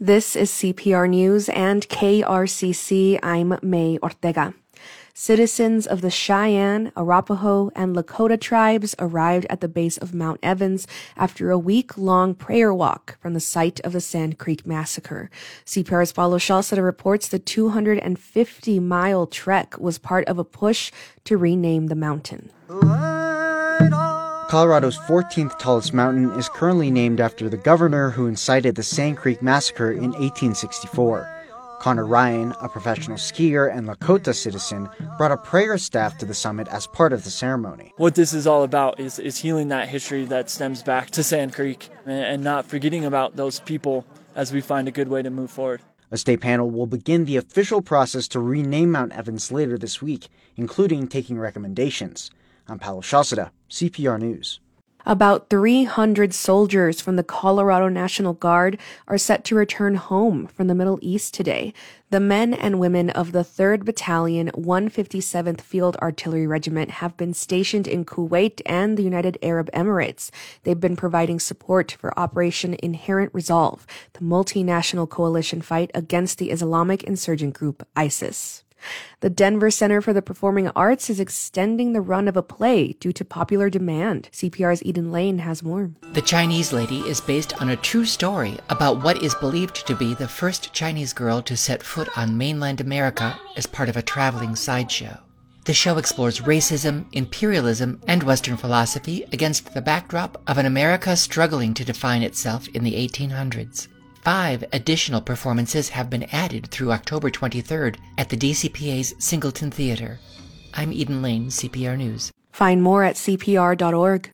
This is CPR News and KRCC. I'm May Ortega. Citizens of the Cheyenne, Arapaho, and Lakota tribes arrived at the base of Mount Evans after a week-long prayer walk from the site of the Sand Creek Massacre. CPR's Paulo Shalceda reports the 250-mile trek was part of a push to rename the mountain. Colorado's 14th tallest mountain is currently named after the governor who incited the Sand Creek Massacre in 1864. Connor Ryan, a professional skier and Lakota citizen, brought a prayer staff to the summit as part of the ceremony. What this is all about is healing that history that stems back to Sand Creek and not forgetting about those people as we find a good way to move forward. A state panel will begin the official process to rename Mount Evans later this week, including taking recommendations. I'm Paulo Shalceda, CPR News. About 300 soldiers from the Colorado National Guard are set to return home from the Middle East today. The men and women of the 3rd Battalion, 157th Field Artillery Regiment have been stationed in Kuwait and the United Arab Emirates. They've been providing support for Operation Inherent Resolve, the multinational coalition fight against the Islamic insurgent group ISIS. The Denver Center for the Performing Arts is extending the run of a play due to popular demand. CPR's Eden Lane has more. The Chinese Lady is based on a true story about what is believed to be the first Chinese girl to set foot on mainland America as part of a traveling sideshow. The show explores racism, imperialism, and Western philosophy against the backdrop of an America struggling to define itself in the 1800s. 5 additional performances have been added through October 23rd at the DCPA's Singleton Theater. I'm Eden Lane, CPR News. Find more at cpr.org.